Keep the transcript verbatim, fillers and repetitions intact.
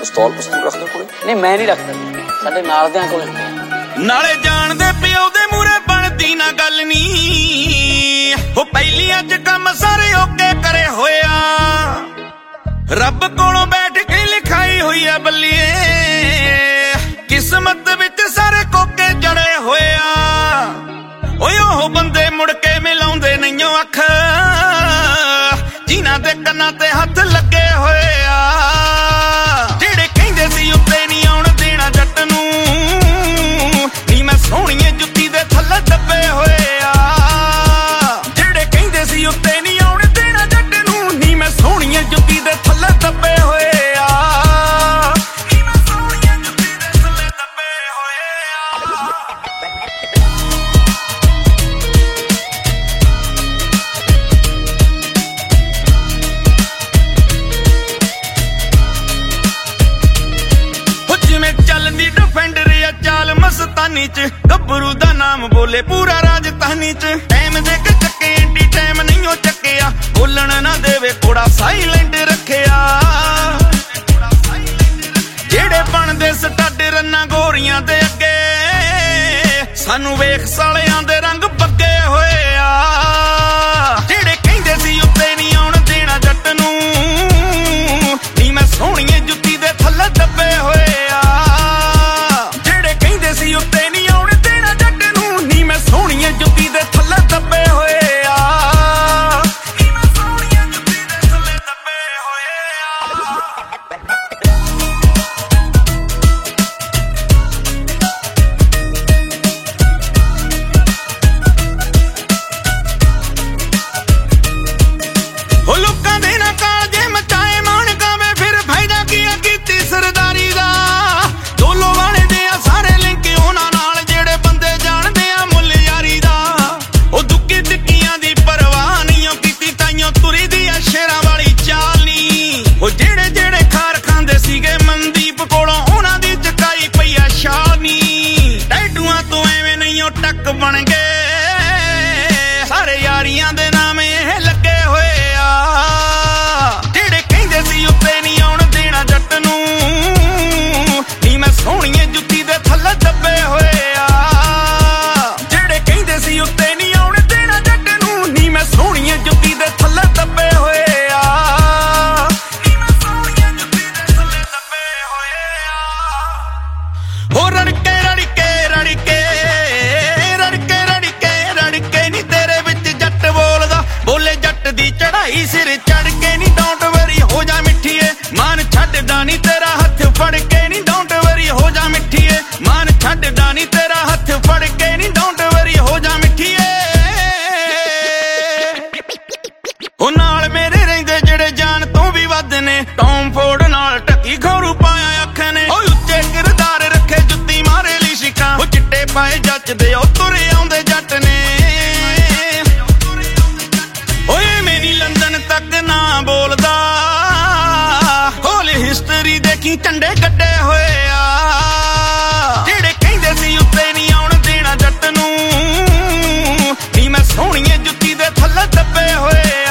ਪਿਸਤੌਲ ਪਿਸਤੌਲ ਰੱਖਦੇ ਕੋਲੇ? ਨਹੀਂ ਮੈਂ ਨਹੀਂ ਰੱਖਦਾ, ਸਾਡੇ ਨਾਲ ਦਿਆਂ ਕੋਲ ਹੁੰਦੇ। ਨਾਲੇ ਜਾਣਦੇ ਪਿਓ ਦੇ ਮੂਰੇ ਬਣਦੀ ਨਾ ਗੱਲ ਨੀ, ਉਹ ਪਹਿਲੀਆਂ ਚ ਕੰਮ ਸਾਰੇ ਓਕੇ ਕਰੇ ਹੋਇਆ, ਰੱਬ ਕੋਲੋਂ ਬੈਠ ਕੇ ਲਿਖਾਈ ਹੋਈ ਆ ਬੱਲੀਏ, ਕਿਸਮਤ ਵਿੱਚ ਸਾਰੇ ਕੋਕੇ ਜੜੇ ਹੋਇਆ। ਓਏ ਉਹ ਬੰਦੇ ਮੁੜ ਕੇ ਮਿਲਾਉਂਦੇ ਨਹੀਂਓ ਅੱਖ, ਜਿਨ੍ਹਾਂ ਦੇ ਕੰਨਾਂ ਤੇ ਹੱਥ ਲੱਗੇ ਹੋਏ ਆ, ਜਿਹੜੇ ਕਹਿੰਦੇ ਸੀ ਉੱਤੇ ਨਹੀਂ ਆਉਣ ਦੇਣਾ ਜੱਟ ਨੂੰ, ਨੀ ਮੈਂ ਸੋਹਣੀਏ ਜੁੱਤੀ ਦੇ ਥੱਲੇ ਦੱਬੇ ਹੋਏ ਆ, ਜਿਹੜੇ ਕਹਿੰਦੇ ਸੀ ਉੱਤੇ ਨਹੀਂ ਆਉਣ ਦੇਣਾ ਜੱਟ ਨੂੰ, ਨੀ ਮੈਂ ਸੋਹਣੀਏ ਜੁੱਤੀ ਦੇ ਥੱਲੇ ਦੱਬੇ ਹੋਏ ਆ, ਨੀ ਮੈਂ ਸੋਹਣੀਏ ਜੁੱਤੀ ਦੇ ਥੱਲੇ ਦੱਬੇ ਹੋਏ ਆ। ਚੱਲਦੀ ਡਿਫੈਂਡਰ ਆ ਚਾਲ ਮਸਤਾਨੀ ਚ, ਗੱਭਰੂ ਦਾ ਨਾਮ ਬੋਲੇ ਪੂਰਾ ਰਾਜਧਾਨੀ ਚ, ਟਾਈਮ ਦੇ ਕੇ ਚੱਕੇ ਐਂਟੀ ਟਾਈਮ ਨਹੀਂ ਉਹ ਚੱਕਿਆ, ਬੋਲਣ ਨਾ ਦੇਵੇ ਕੋੜਾ ਸਾਈਲੈਂਟ ਰੱਖਿਆ, ਜਿਹੜੇ ਬਣਦੇ ਸਟੱਡ ਰੰਨਾਂ ਗੋਰੀਆਂ ਦੇ ਅੱਗੇ, ਸਾਨੂੰ ਵੇਖ ਸਾਲਿਆਂ ਦੇ ਰੰਗ ਬੱਗੇ ਹੋਏ ਆ, ਜਿਹੜੇ ਕਹਿੰਦੇ ਸੀ ਉੱਤੇ ਨਹੀਂ ਆਉਣ ਦੇਣਾ ਜੱਟ ਨੂੰ, ਨੀ ਮੈਂ ਸੋਹਣੀਏ ਜੁੱਤੀ ਦੇ ਥੱਲੇ ਦੱਬੇ ਹੋਏ ਆ, ਉੱਤੇ ਨਹੀਂ ਆਉਣ ਦੇਣਾ ਜੱਟ ਨੂੰ, ਨੀ ਮੈਂ ਸੋਹਣੀਏ ਜੁੱਤੀ ਦੇ ਥੱਲੇ ਦੱਬੇ ਹੋਏ ਆ, ਨੀ ਮੈਂ ਸੋਹਣੀਏ ਜੁੱਤੀ ਦੇ ਥੱਲੇ ਦੱਬੇ ਹੋਏ ਆ। ਉਹ ਲੋਕਾਂ ਦੇ ਨਾ ਕਾਲਜੇ ਮਚਾਏ ਮਾਣ ਗਾਵੇ, ਫਿਰ ਫਾਇਦਾ ਕੀ ਆ ਕੀਤੀ ਸਰਦਾਰੀ ਦਾ, ਦੋਲੋ ਵਾਲੇ ਦੇ ਆ ਸਾਰੇ ਸ਼ੇਰਾਂ ਵਾਲੀ ਚਾਲ ਨੀ, ਉਹ ਜਿਹੜੇ ਜਿਹੜੇ ਖਾਰ ਖਾਂਦੇ ਸੀਗੇ ਮਨਦੀਪ ਕੋਲੋਂ, ਉਹਨਾਂ ਦੀ ਚਕਾਈ ਪਈ ਆ ਸ਼ਾਲ ਨੀ, ਟੈਟੂਆਂ ਤੋਂ ਐਵੇਂ ਨਹੀਂ ਉਹ ਟੱਕ ਬਣ ਗਏ, ਸਾਰੇ ਯਾਰੀਆਂ ਦੇ ਨਾਮੇ ਇਹ ਲੱਗੇ ਹੋਏ ਆ, ਜਿਹੜੇ ਕਹਿੰਦੇ ਸੀ ਉੱਤੇ ਨਹੀਂ ਆਉਣ ਦੇਣਾ ਜੱਟ ਨੂੰ, ਨੀ ਮੈਂ ਸੋਹਣੀਏ ਜੁੱਤੀ ਦੇ ਥੱਲੇ ਦੱਬੇ ਹੋਏ ਆ, ਜਿਹੜੇ ਕਹਿੰਦੇ ਸੀ ਉੱਤੇ ਨਹੀਂ ਆਉਣ ਦੇਣਾ ਜੱਟ ਨੂੰ, ਨੀ ਮੈਂ ਸੋਹਣੀਏ ਜੁੱਤੀ ਦੇ ਥੱਲੇ ਦੱਬੇ ਹੋਏ ਆ, ਨੀ ਮੈਂ ਸੋਹਣੀਏ ਜੁੱਤੀ ਦੇ ਥੱਲੇ ਦੱਬੇ ਹੋਏ ਆ। ਹੋ ਰੜਕੇ ਰੜਕੇ ਰੜਕੇ ਰੜਕੇ ਰੜਕੇ ਰੜਕੇ ਨੀ ਤੇਰੇ ਵਿੱਚ ਜੱਟ ਬੋਲਦਾ, ਬੋਲੇ ਜੱਟ ਦੀ ਚੜਾਈ ਸਿਰ ਚੜ ਕੇ ਨੀ, ਡੋਂਟ ਵਰੀ ਹੋ ਜਾ ਮਿੱਠੀਏ ਮਾਨ ਛੱਡਦਾ ਨੀ ਤੇਰਾ ਹੱਥ ਫੜ ਕੇ ਨੀ, ਡੋਂਟ ਵਰੀ ਹੋ ਜਾ ਮਿੱਠੀਏ ਮਾਨ ਛੱਡਦਾ ਨੀ ਤੇਰਾ ਹੱਥ ਫੜ ਕੇ ਨੀ, ਡੋਂਟ ਵਰੀ ਹੋ ਜਾ ਮਿੱਠੀਏ। ਉਹ ਨਾਲ ਮੇਰੇ ਰਹਿੰਦੇ ਜਿਹੜੇ ਜਾਨ ਤੋਂ ਵੀ ਵੱਧ ਨੇ, ਟੌਮ ਫੋਰਡ ਨਾਲ ਢੱਕੀ ਘੋਰੂ ਪਾਇਆ ਅੱਖ ਨੇ, ਉਹ ਉੱਚੇ ਕਿਰਦਾਰ ਰੱਖੇ ਜੁੱਤੀ ਮਾਰੇ ਲਈ ਸ਼ਿਕਾਂ, ਉਹ ਚਿੱਟੇ ਪਾਏ ਜੱਚਦੇ ਉਹ ਤੁਰੇ ਆਉਂਦੇ ਜੱਟ ਨੇ, ਓਏ ਮੈਨੀ ਲੰਦਨ ਤੱਕ ਨਾ ਬੋਲਦਾ, ਹੋਲ ਹਿਸਟਰੀ ਦੇਖੀ ਝੰਡੇ ਕੱਢੇ ਹੋਏ ਆ, ਜਿਹੜੇ ਕਹਿੰਦੇ ਸੀ ਉੱਤੇ ਨਹੀਂ ਆਉਣ ਦੇਣਾ ਜੱਟ ਨੂੰ, ਨੀ ਮੈਂ ਸੋਹਣੀਏ ਜੁੱਤੀ ਦੇ ਥੱਲੇ ਦੱਬੇ ਹੋਏ